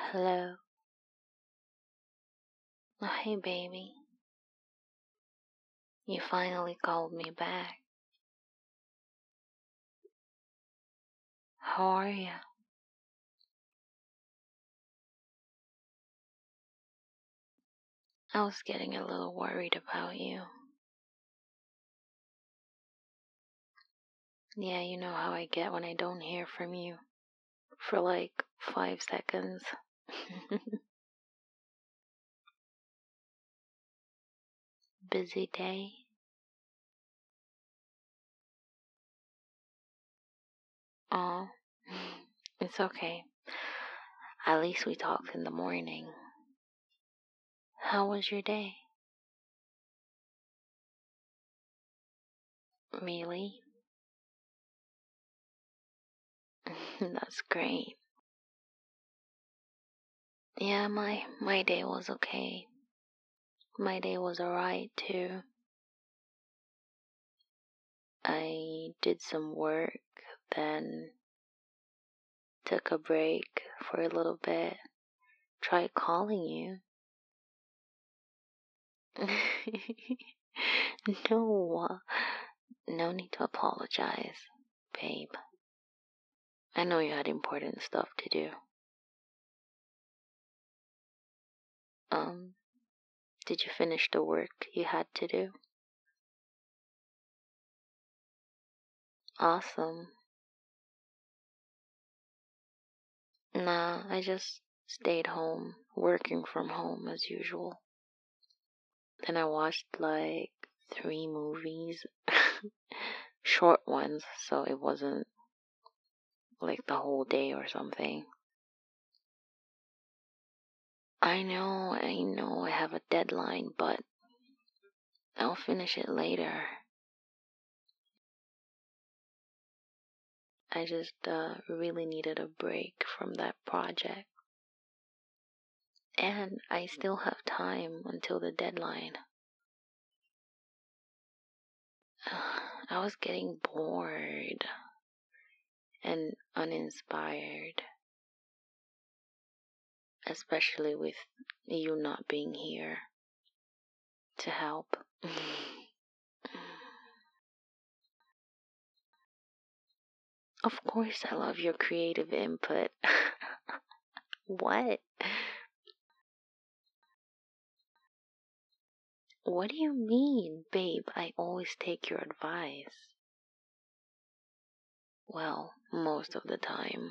Hello. Oh, hey, baby. You finally called me back. How are you? I was getting a little worried about you. Yeah, you know how I get when I don't hear from you for like 5 seconds. Busy day? Oh, it's okay. At least we talked in the morning. How was your day? Really? That's great. Yeah, my day was okay. My day was alright too. I did some work, then took a break for a little bit, tried calling you. No, no need to apologize, babe. I know you had important stuff to do. Um, did you finish the work you had to do? Awesome. Nah, I just stayed home, working from home as usual. Then I watched like 3 movies, short ones, so it wasn't like the whole day or something. I know, I have a deadline, but I'll finish it later. I just really needed a break from that project. And I still have time until the deadline. I was getting bored and uninspired, especially with you not being here to help. Of course, I love your creative input. What? What do you mean, babe? I always take your advice. Well, most of the time.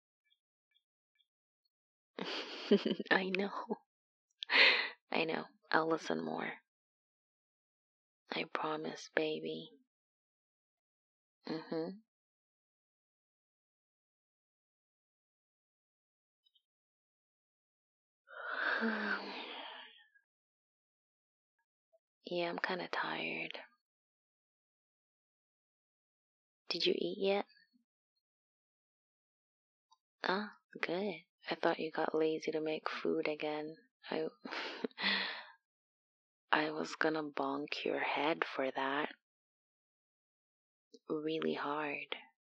I know. I know. I'll listen more. I promise, baby. Mm-hmm. Yeah, I'm kind of tired. Did you eat yet? Ah, good. I thought you got lazy to make food again. I I was gonna bonk your head for that. Really hard.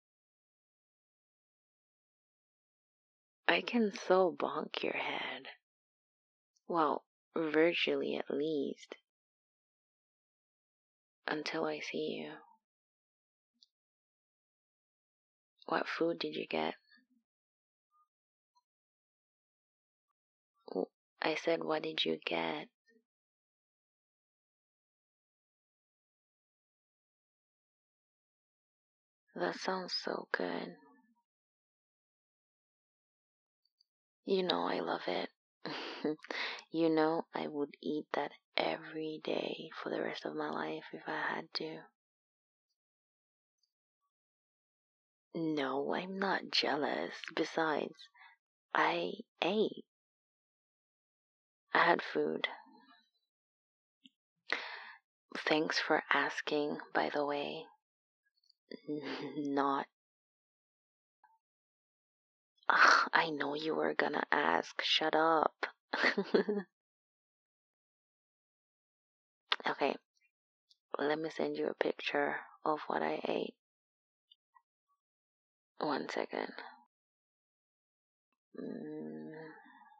I can so bonk your head. Well, virtually at least. Until I see you. What food did you get? I said, what did you get? That sounds so good. You know I love it. You know I would eat that every day for the rest of my life if I had to. No, I'm not jealous. Besides, I ate. I had food. Thanks for asking, by the way. Not. Ugh, I know you were gonna ask. Shut up. Okay, let me send you a picture of what I ate. 1 second. Mm,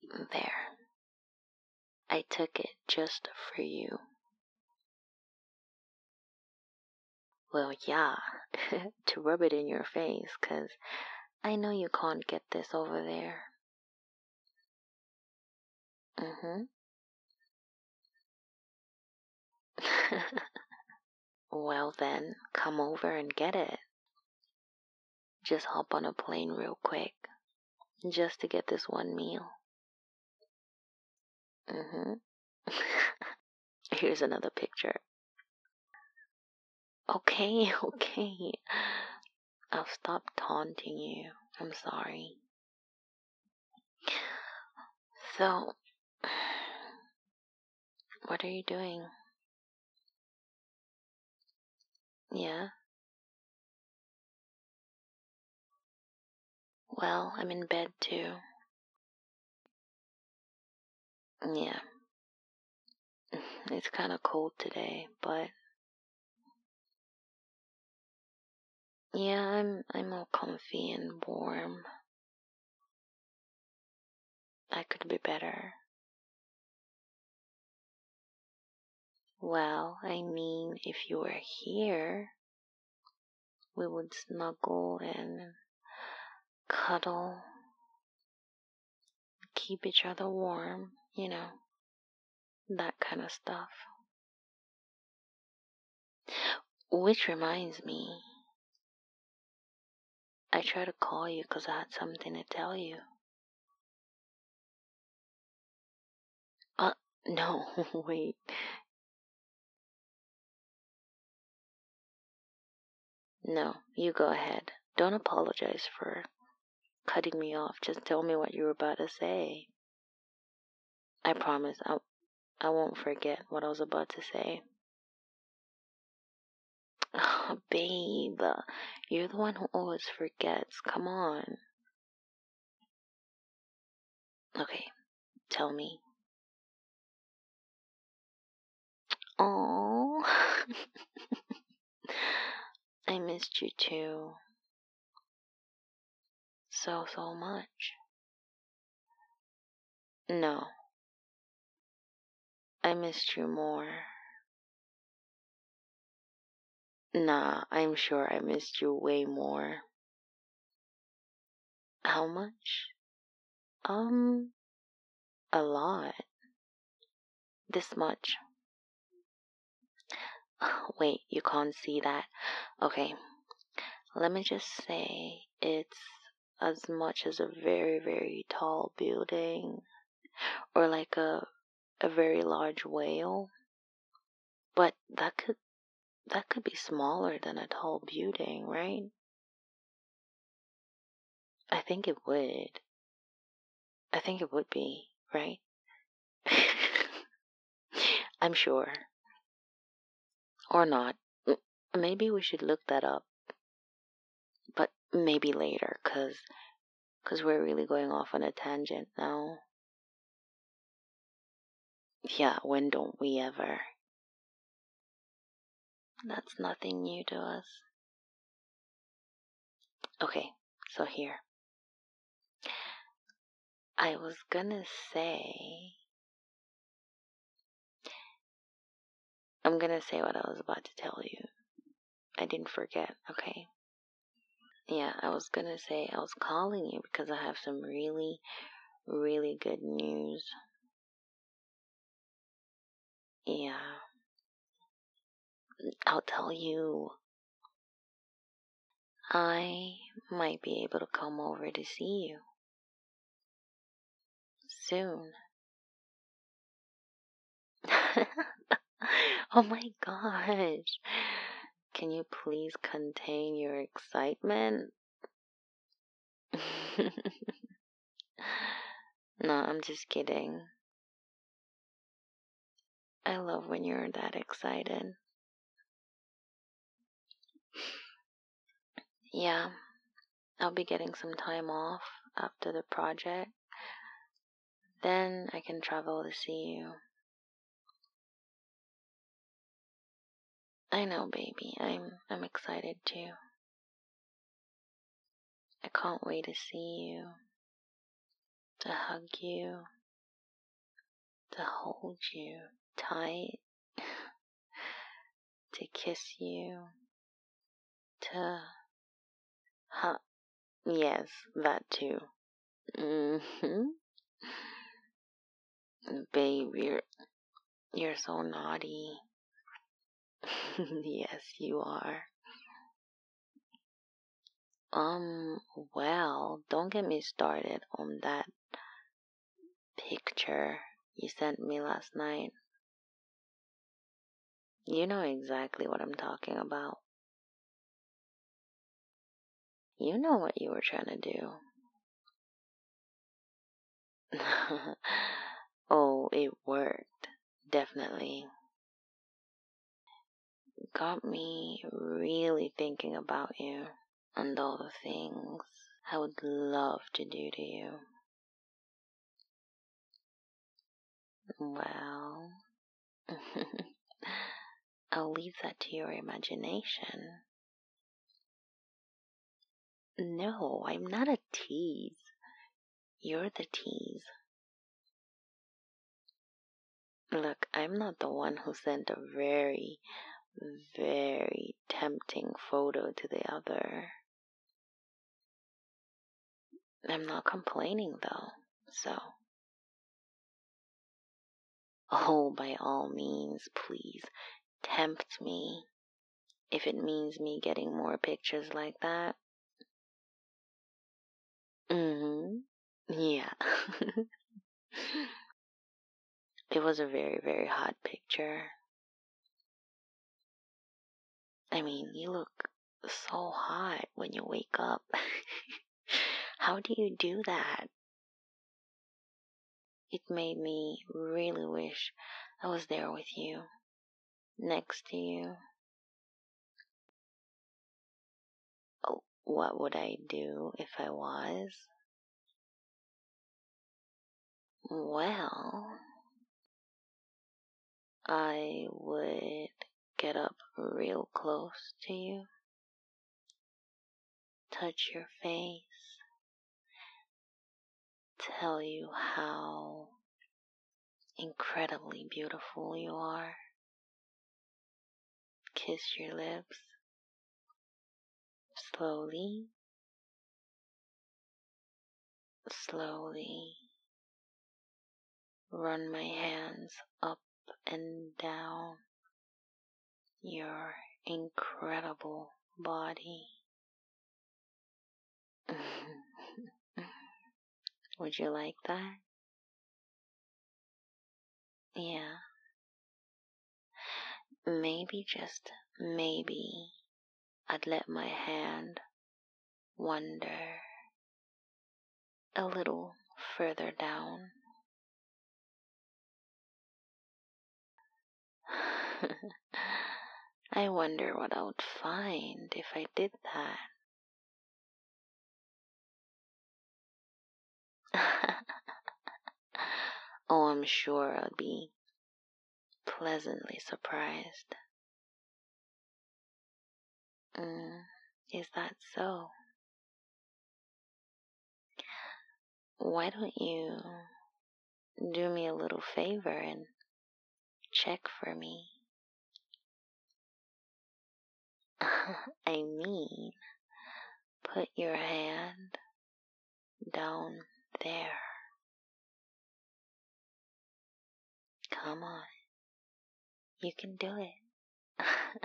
There. I took it just for you. Well, yeah, to rub it in your face, 'cause I know you can't get this over there. Mm-hmm. Well then, come over and get it. Just hop on a plane real quick, just to get this one meal. Mm-hmm. Here's another picture. Okay, okay. I'll stop taunting you. I'm sorry. So, what are you doing? Yeah? Well, I'm in bed too. Yeah. It's kind of cold today, but yeah, I'm all comfy and warm. I could be better. Well, I mean, if you were here, we would snuggle and cuddle, keep each other warm, that kind of stuff. Which reminds me, I tried to call you because I had something to tell you. Uh, no, wait. No, you go ahead. Don't apologize for cutting me off. Just tell me what you were about to say. I promise I won't forget what I was about to say. Oh, babe, you're the one who always forgets. Come on. Okay, tell me. Oh, I missed you too. So, so much. No, I missed you more. Nah, I'm sure I missed you way more. How much? A lot. This much. Wait, you can't see that? Okay, let me just say it's as much as a very, very tall building or like a very large whale. But that could be smaller than a tall building, right? I think it would. I think it would be, right? I'm sure. Or not. Maybe we should look that up. But maybe later, cause we're really going off on a tangent now. Yeah, when don't we ever? That's nothing new to us. Okay, so here. I was gonna say. I'm gonna say what I was about to tell you. I didn't forget, okay? Yeah, I was gonna say I was calling you because I have some really, really good news. Yeah, I'll tell you. I might be able to come over to see you soon. Oh my gosh. Can you please contain your excitement? No, I'm just kidding. I love when you're that excited. Yeah, I'll be getting some time off after the project. Then I can travel to see you. I know, baby. I'm excited too. I can't wait to see you, to hug you, to hold you tight, to kiss you, to yes, that too. Mm-hmm. Babe, you're so naughty. Yes, you are. Well, don't get me started on that picture you sent me last night. You know exactly what I'm talking about. You know what you were trying to do. Oh, it worked. Definitely. Got me really thinking about you and all the things I would love to do to you. Well, I'll leave that to your imagination. No, I'm not a tease. You're the tease. Look, I'm not the one who sent a very, very tempting photo to the other. I'm not complaining though, so. Oh, by all means, please, tempt me. If it means me getting more pictures like that. Mm-hmm. Yeah. It was a very, very hot picture. I mean, you look so hot when you wake up. How do you do that? It made me really wish I was there with you, next to you. Oh, what would I do if I was? Well, I would get up real close to you, touch your face, tell you how incredibly beautiful you are, kiss your lips, slowly, slowly, run my hands up and down your incredible body. Would you like that? Yeah. Maybe, just maybe, I'd let my hand wander a little further down. I wonder what I would find if I did that. Oh, I'm sure I'd be pleasantly surprised. Is that so? Why don't you do me a little favor and check for me? I mean, put your hand down there. Come on, you can do it.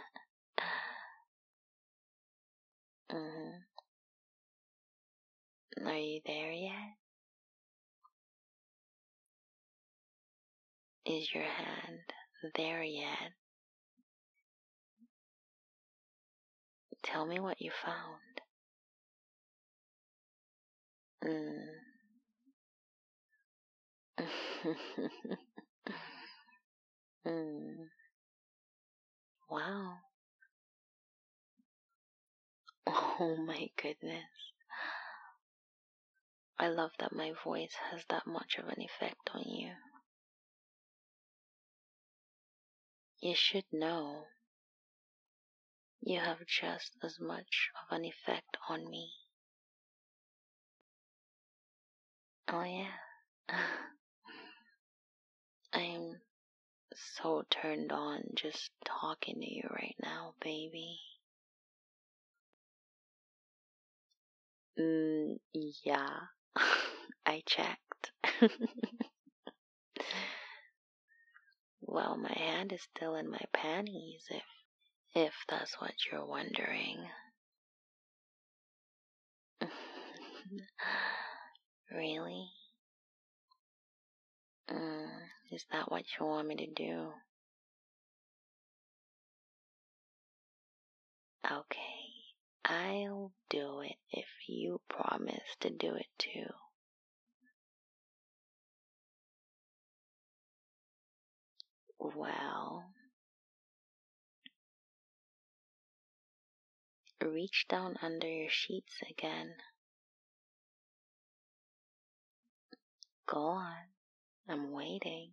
mm Are you there yet? Is your hand there yet? Tell me what you found. mm. Wow. Oh my goodness. I love that my voice has that much of an effect on you. You should know you have just as much of an effect on me. Oh yeah. I'm so turned on just talking to you right now, baby. Yeah, I checked. Well, my hand is still in my panties, if that's what you're wondering. Really? Is that what you want me to do? Okay, I'll do it if you promise to do it too. Well, reach down under your sheets again. Go on, I'm waiting.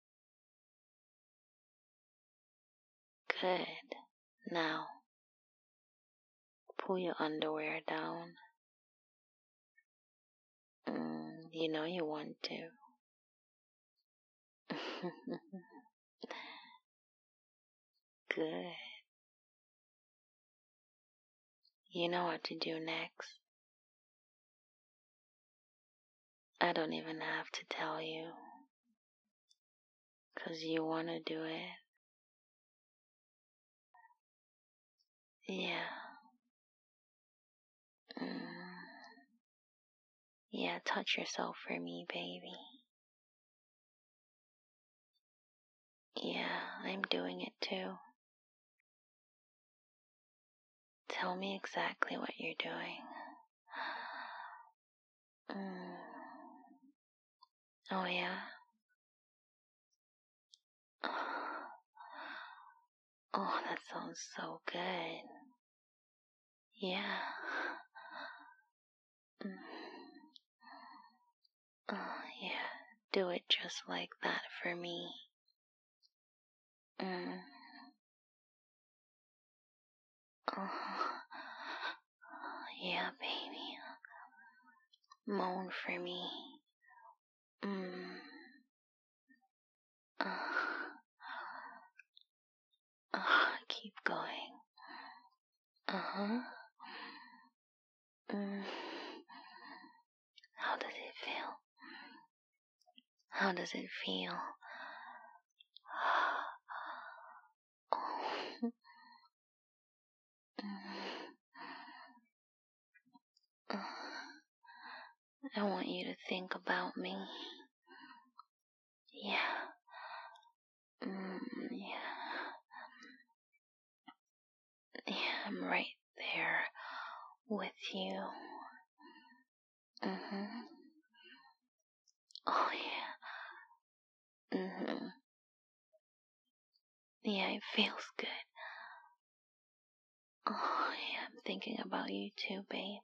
Good. Now, pull your underwear down. You know you want to. Good. You know what to do next. I don't even have to tell you. 'Cause you want to do it. Yeah. Yeah, touch yourself for me, baby. Yeah, I'm doing it too. Tell me exactly what you're doing. Oh, yeah? Oh, that sounds so good. Yeah. Oh, yeah. Do it just like that for me. Oh, yeah, baby. Moan for me. Keep going. Uh-huh. How does it feel? How does it feel? Oh. I want you to think about me. Yeah. Yeah. Yeah, I'm right there with you. Oh, yeah. Yeah, it feels good. Oh, yeah, I'm thinking about you too, babe.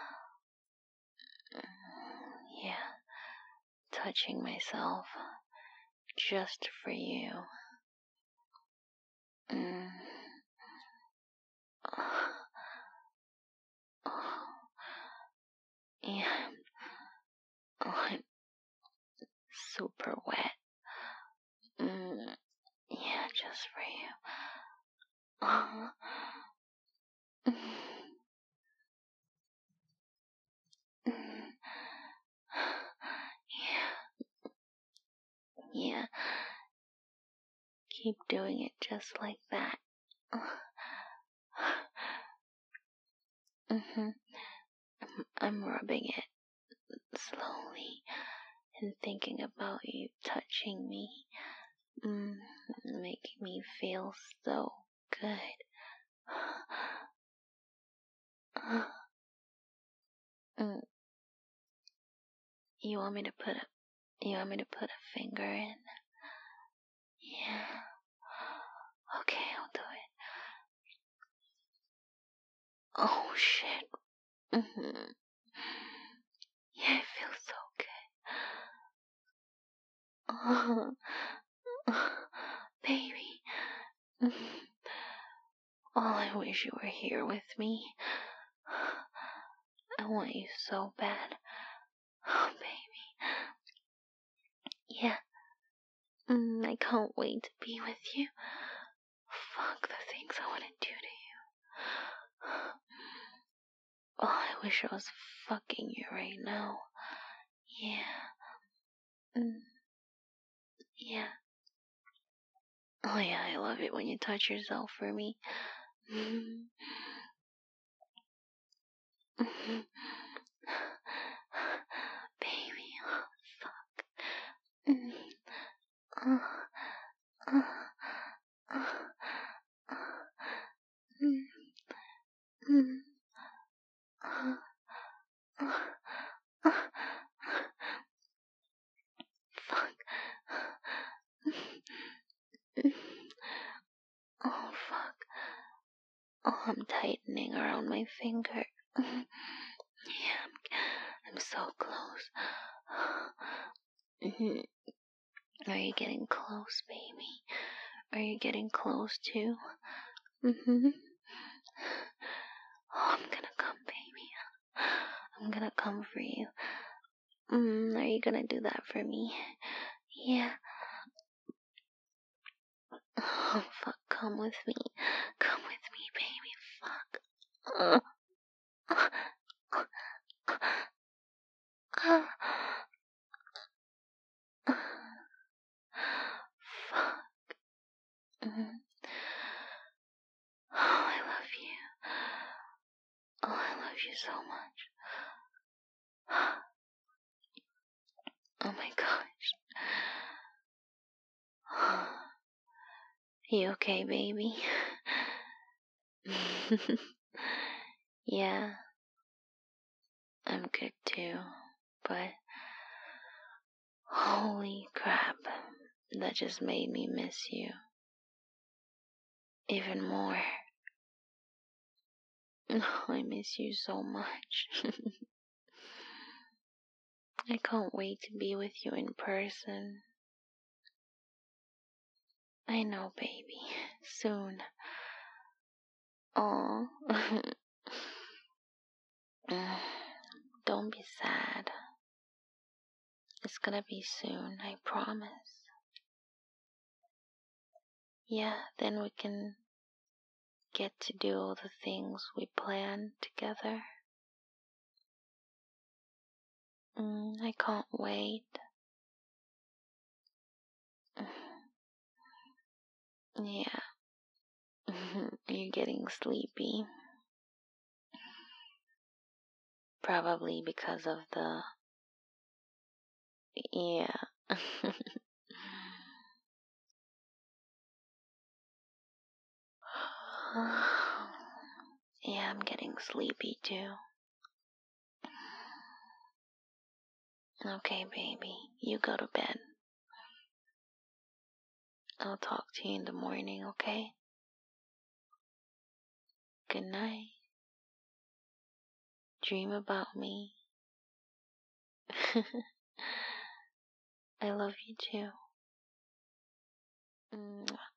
Yeah, touching myself just for you. Oh, yeah. Oh, I'm super wet. Yeah, just for you. Yeah, yeah. Keep doing it just like that. I'm rubbing it slowly and thinking about you touching me, making me feel so good. You want me to put a finger in? Yeah. Okay, I'll do it. Oh shit. Yeah, it feels so good. Baby. Oh, I wish you were here with me. I want you so bad. Oh, baby. Yeah. I can't wait to be with you. Fuck the things I want to do to you. Oh, I wish I was fucking you right now. Yeah. Yeah. Oh yeah, I love it when you touch yourself for me. Baby, oh fuck. Uh, uh, uh, fuck. Oh fuck. Oh, I'm tightening around my finger. Yeah, I'm so close. Are you getting close, baby? Are you getting close too? Oh, I'm gonna come, baby. I'm gonna come for you. Are you gonna do that for me? Yeah. Oh, fuck, come with me. Come with me, baby. Fuck. Fuck. Oh, I love you. Oh, I love you so much. Oh my gosh. You okay, baby? Yeah, I'm good too. But holy crap, that just made me miss you even more. Oh, I miss you so much. I can't wait to be with you in person. I know, baby. Soon. Aw. Don't be sad. It's gonna be soon, I promise. Yeah, then we can get to do all the things we planned together. I can't wait. Yeah. You're getting sleepy. Probably because of the. Yeah. Yeah, I'm getting sleepy too. Okay, baby. You go to bed. I'll talk to you in the morning, okay? Good night. Dream about me. I love you too.